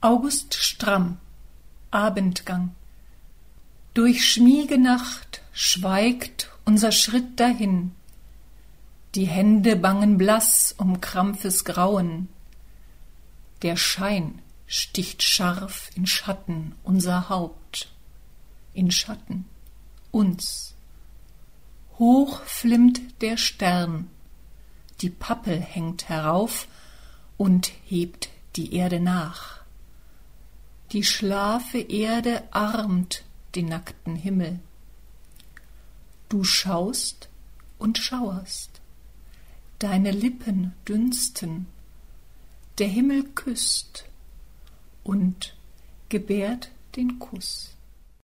August Stramm, Abendgang. Durch Schmiegenacht schweigt unser Schritt dahin. Die Hände bangen blass um krampfes Grauen. Der Schein sticht scharf in Schatten unser Haupt. In Schatten uns. Hoch flimmt der Stern. Die Pappel hängt herauf und hebt die Erde nach. Die schlafe Erde armt den nackten Himmel. Du schaust und schauerst, deine Lippen dünsten, der Himmel küsst und gebärt den Kuss.